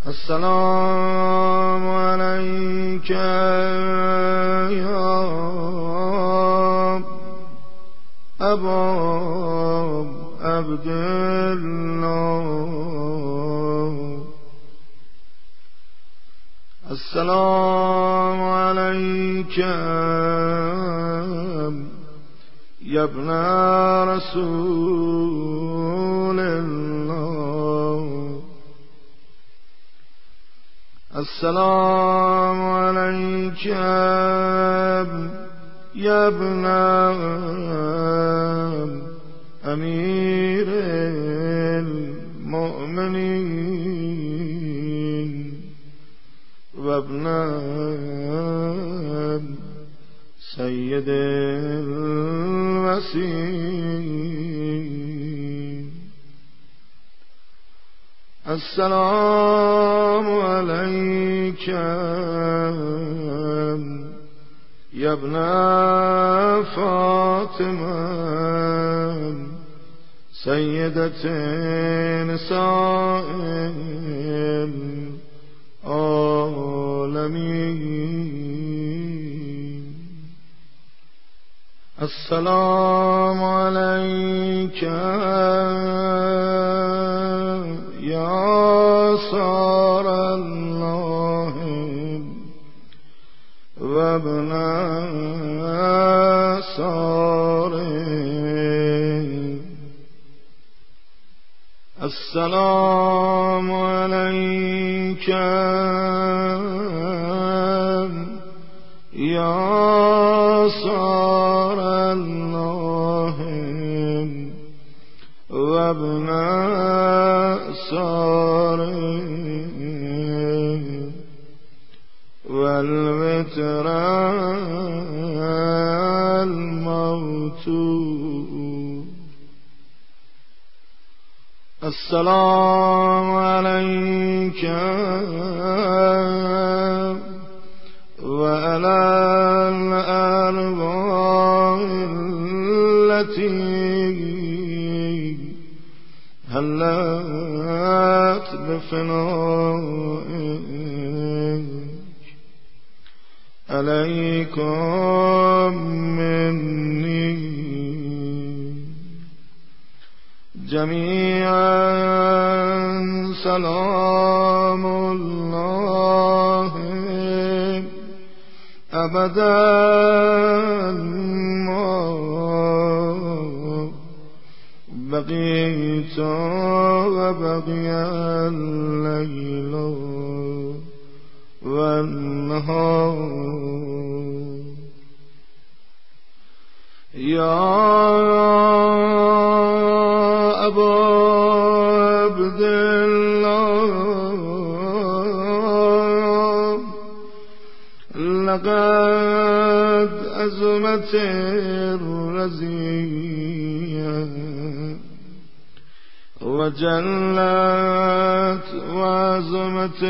السلام عليك يا أبا عبد الله. السلام عليك يا ابن رسول الله. السلام عليك يا ابن أمير المؤمنين وابن سيد الوصيين. السلام عليك يا ابن فاطمة سيدة نساء العالمين. السلام عليك يا صار الله وابن صاره. السلام عليك يا صار الله وابن صاره والوتر الموت. السلام عليك وعلى الأرواح التي هلت بفنائك. عليكم مني جميعا سلام الله أبدا ما بقيت وبقي الليل والنهار. يا أبا عبد الله لقد أزمت الرزية وجلت وعظمت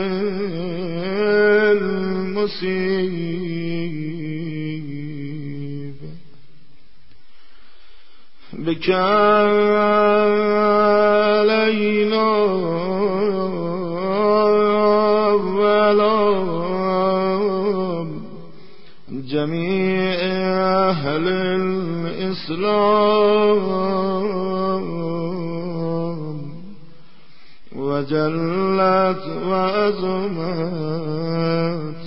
المصيبة بك علينا وعلى جميع أهل الإسلام وجلت وعظمت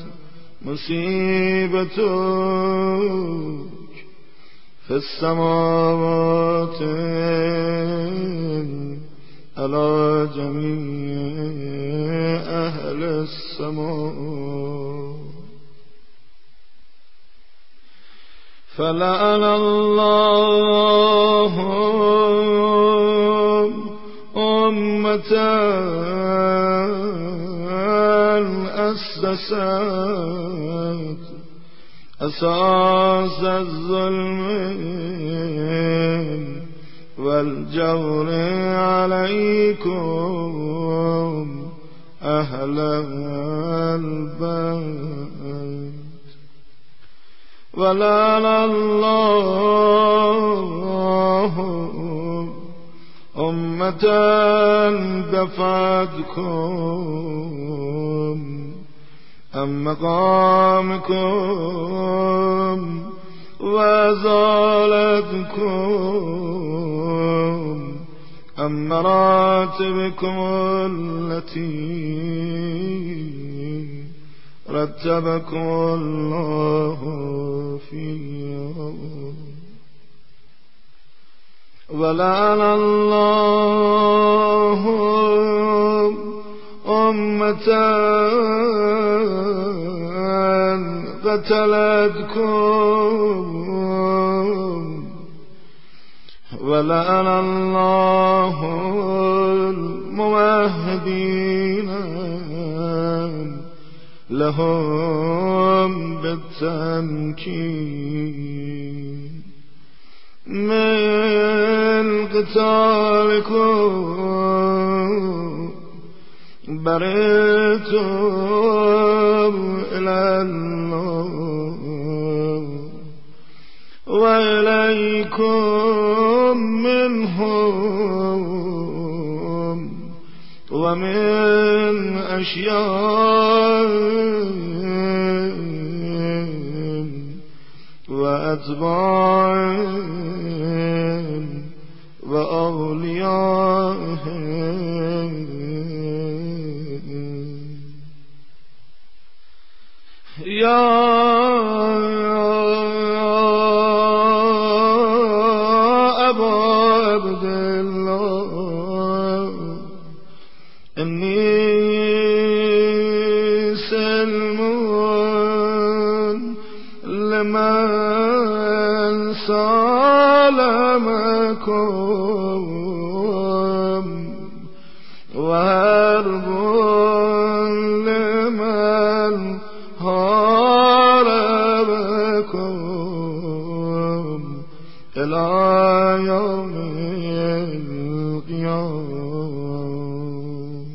مصيبتك في السماوات على جميع أهل السماء. فلعن الله أمة أسست أساس الظلم والجور عليكم أهل البيت. ولعن الله أمة أمة دفعتكم عن مقامكم وأزالتكم عن مراتبكم التي رتبكم الله فيها. ولعن الله أمة قتلتكم ولعن الله الموحدين لهم بالتمكين من قتالكم برئتم إلى الله وإليكم منهم ومن أشياء وأتباع وأولياء يا أبا عبد الله إني سلم لمن سالمكم وهرب لمن هاربكم إلى يوم القيامة.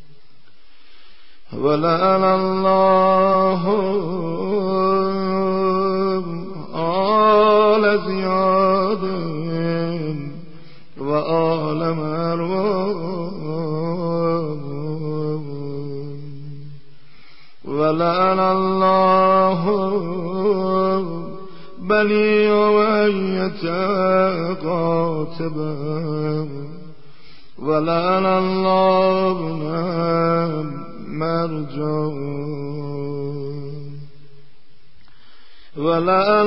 ولعن الله آل زياد وآل مروان. ولعن الله بني أمية قاتبا. ولعن الله مرجان. ولعن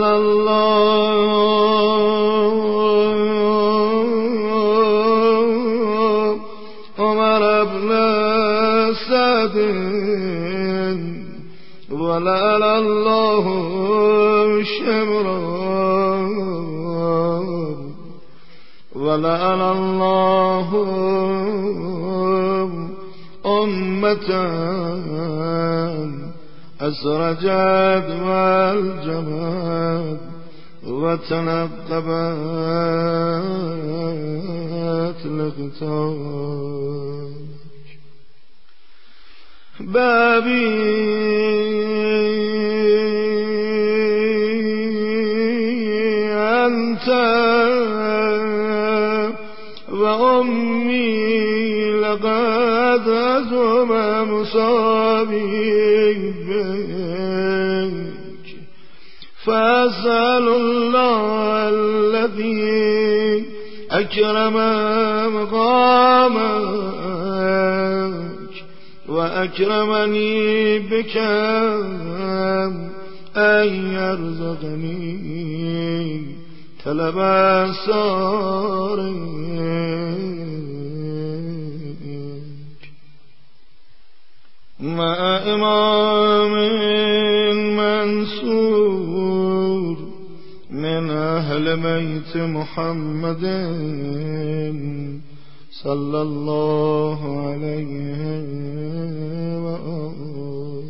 الله عمر بن سعد. ولعن الله شمران. ولعن الله أمة أسرجت والجماد وتنقبت لقتال. بابي أنت وأمي لقد أزم مصابي بك. فأسأل الله الذي أكرم مقامك وأكرمني بك أن يرزقني طلب سارك مع إمام منصور من أهل بيت محمد صلى الله عليه وآله.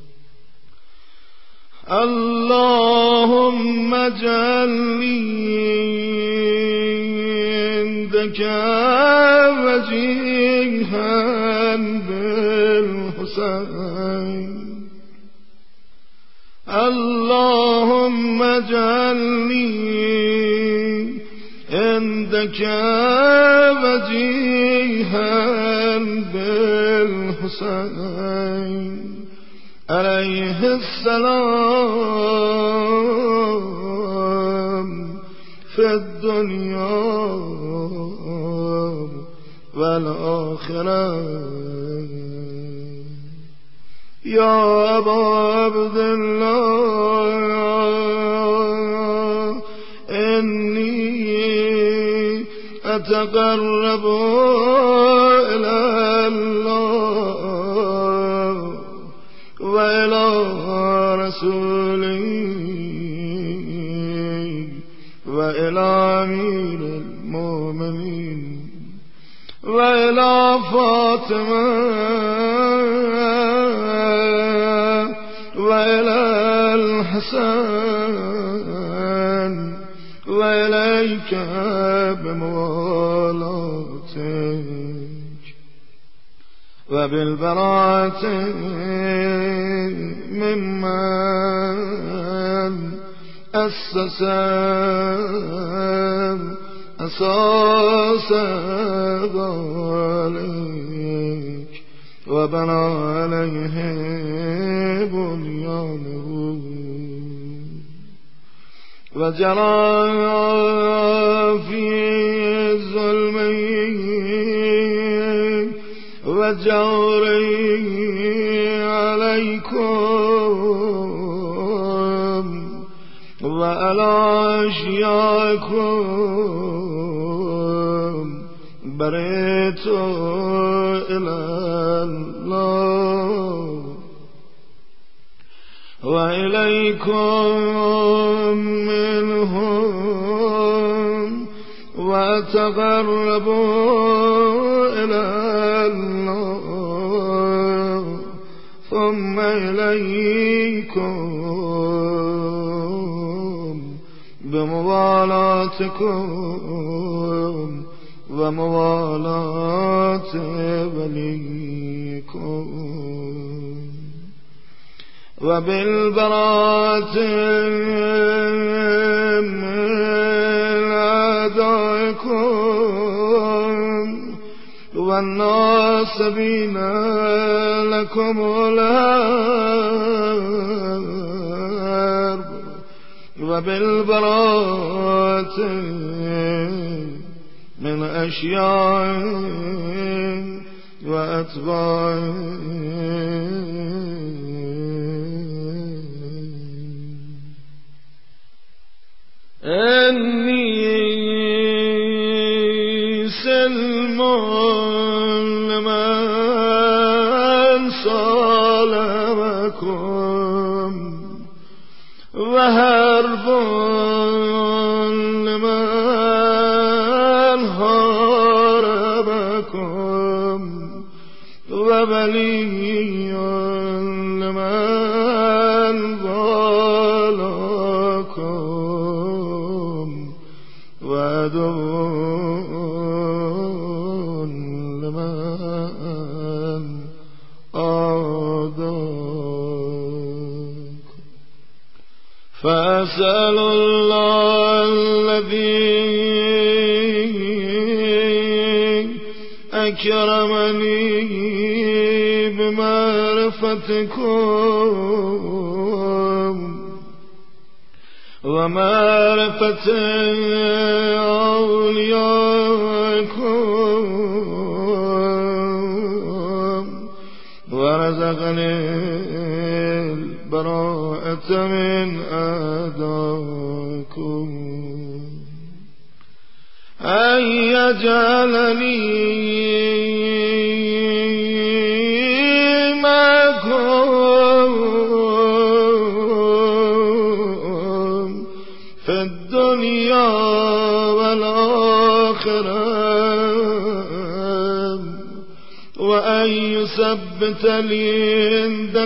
اللهم اجعلني عندك وجيها بالحسين. اللهم اجعلني عندك وجيها بالحسين عليه السلام في الدنيا والآخرة. يا أبا عبد الله إني أتقرب إلى الله وإلى رسوله وإلى أمير المؤمنين وإلى فاطمة وإلى الحسن وإليك بموالاتك وبالبراءة ممن أسس أساس ذلك وبنى عليه بنيانه وجرى في ظلمه وجوره عليكم وعلى أشياءكم بريت إلى الله وإليكم منهم وتقربوا إلى الله ثم إليكم بموالاتكم وموالاة وليكم وبالبراءة من أعدائكم والناصبين لكم الحرب وبالبراءة من أشياء وأتباع إني سلم لمن صالمكم وهرب لمن هاربكم وبلي لمن ظالكم وعدو لمن عاداكم فأسأل الله الذي أكرمني بمعرفتكم ومعرفة أوليائكم ورزقني البراءة من أعدائكم أن يجعلني معكم في الدنيا والآخرة وأن يثبت لي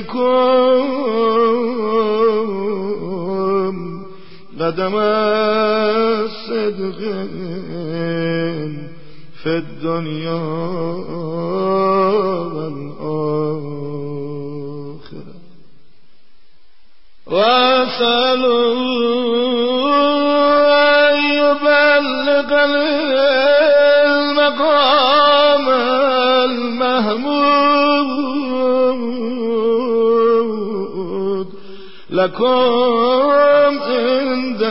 عندكم قدم الصدق في الدنيا والآخرة وأسأل أن يبلغ المقام المحمود لكم عند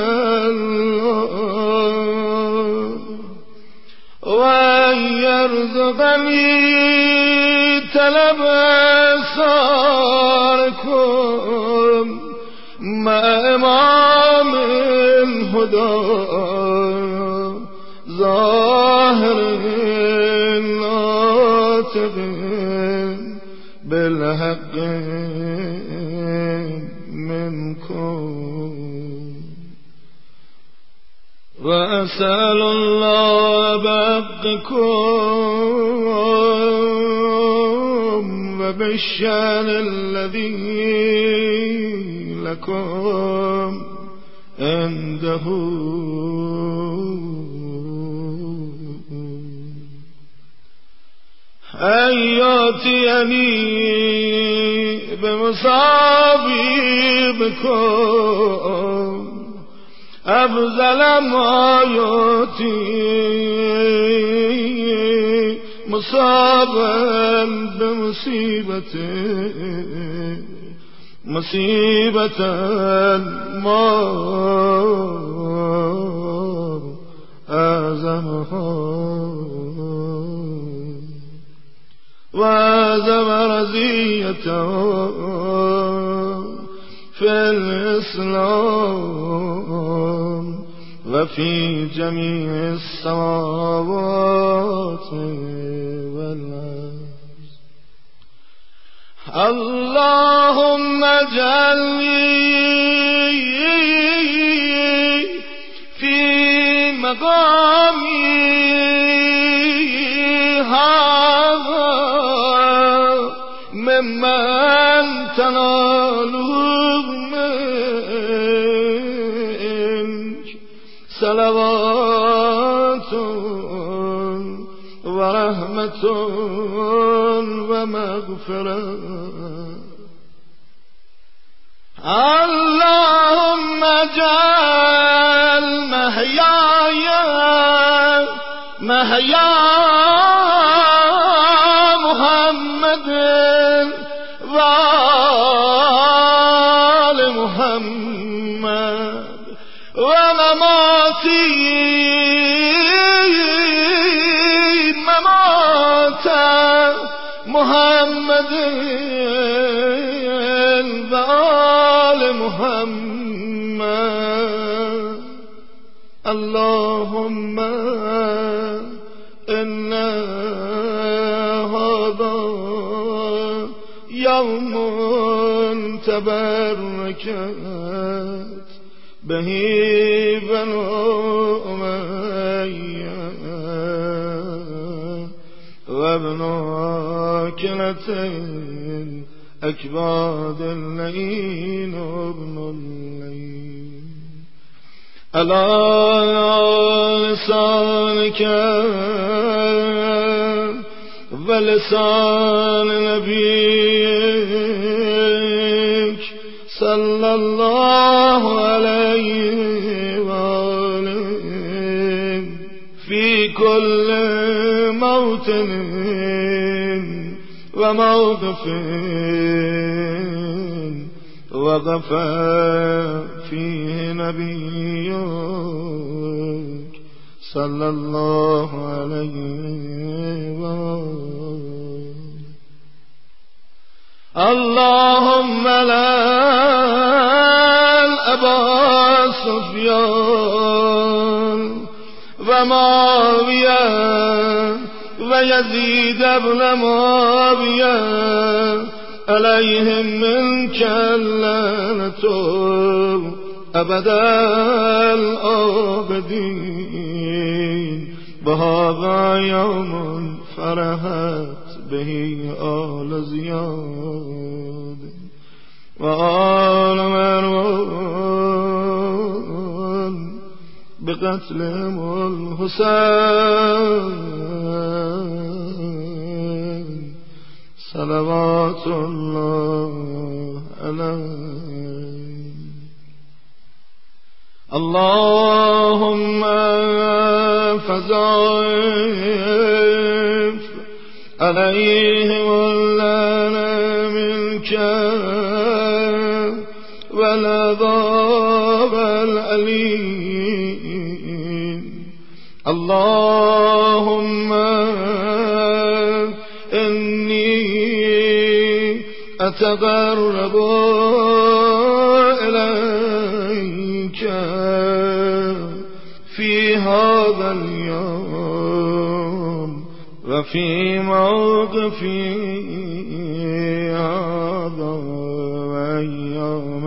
الله وأن يرزقني طلب صاركم مع إمام الهدى ظاهر ناطق بالحق منكم وأسأل الله بحقكم وبالشأن الذي لكم عنده أن يأتيني بمصابيبكم أفضل ما يأتي مصابا مصيبة ما أعظمها وأعظم رزيته في الإسلام وفي جميع السماوات والأرض اللهم اجعلني في مقامي هذا ممن تناله منك صلوات ورحمة ومغفرة اللهم اجعل محياي محيا محمد وآل محمد ومماتي ممات محمد وآل محمد اللهم إن هذا يوم تبركت به بنو أمية وابن عاكلة أكباد اللين وابن اللين على لسانك ولسان نبيك صلى الله عليه وآله في كل موطن وموقف وقف فيه نبيك صلى الله عليه وآله اللهم لعن أبا سفيان ومعاوية ويزيد بن معاوية عليهم منك اللعنة أبدا الآبدين وهذا يوم فرحت به آل زياد وآل مروان بقتلهم الحسين صلوات الله عليه اللهم فضائف عليه ولنا منك والعذاب الأليم. اللهم إني أتقرب إليك في هذا اليوم وفي موقفي هذا وأيام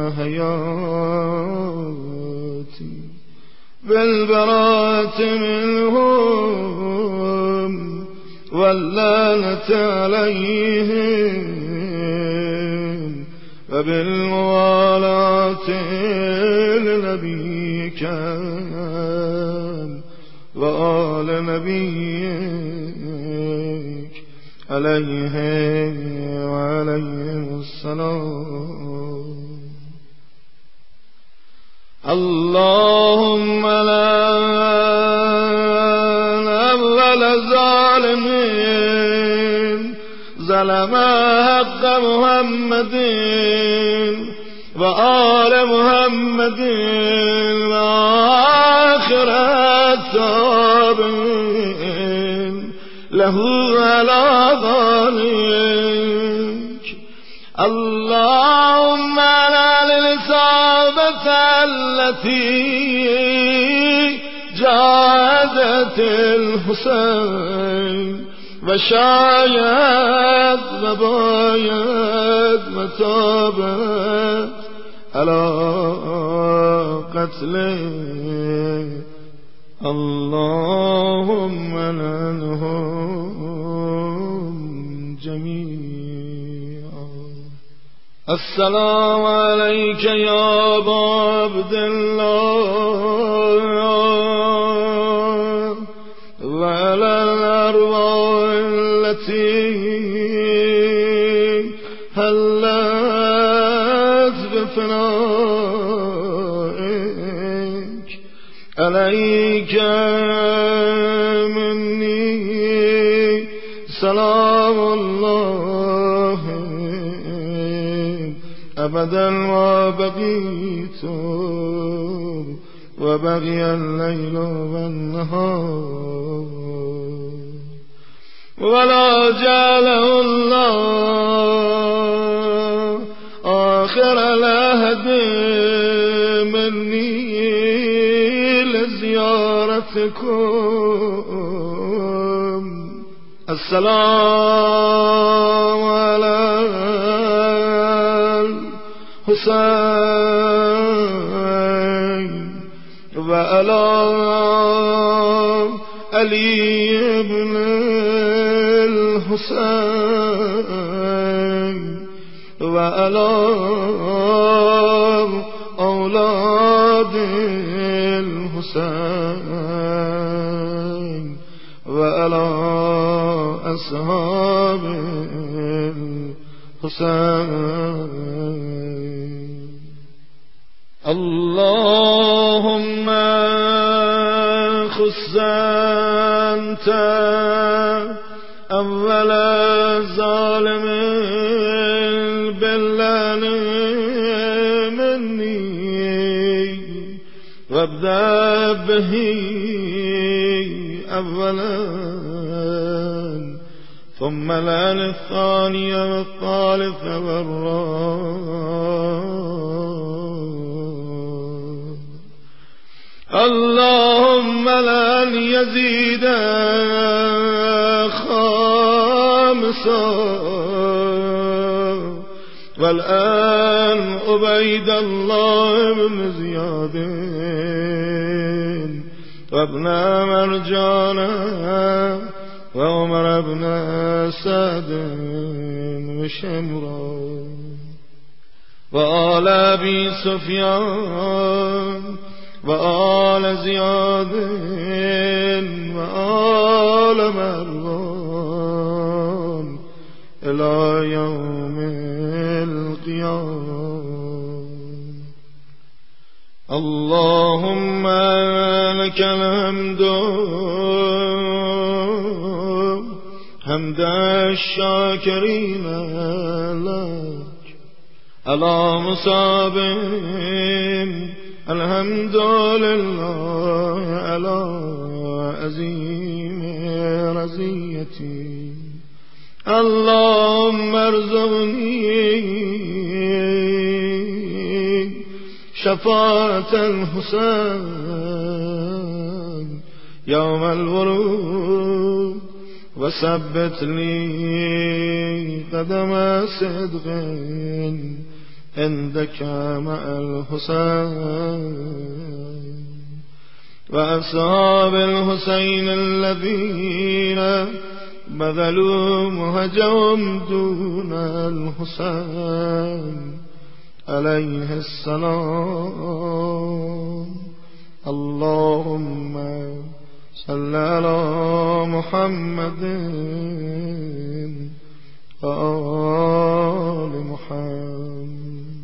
حياتي بالبراءة منهم واللعنة عليهم وبالموالاة لنبيك وآل نبيك عليه وعليهم السلام. اللهم لا أول ظالمين ظلم حق محمد وآل محمد وآخر التابعين له على ذلك. اللهم لا للإصابة التي جاهدت الحسين وشايت وبايت وتابت على قتله. اللهم لعنهم جميعا. السلام عليك يا أبا عبد الله وعلى الأرواح التي هلت بفنائك. عليك مني سلام الله أبدا وبقيت وبقي الليل والنهار ولا جعله الله آخر العهد مني لزيارتكم. السلام على الحسين وعلى علي بن الحسين وعلى أولاد الحسين وعلى أصحاب الحسين. اللهم خص أنت أول ظالم باللعن مني وابدأ به أولا ثم لعن الثاني والثالث والرابع. اللهم لعن يزيد خامسا والآن عبيد الله بن زياد وابن مرجانا وعمر بن سعد وشمرا وآل أبي سفيان وآل زياد وآل مروان إلى يوم القيامة. اللهم لك الحمد حمد الشاكرين لك على مصاب الحمد لله على عظيم رزيتي اللهم ارزقني شفاعة الحسين يوم الورود وثبت لي قدم صدق عندك مع الحسين وأصحاب الحسين الذين بذلوا مهجهم دون الحسين عليه السلام اللهم صل على محمد وآل محمد.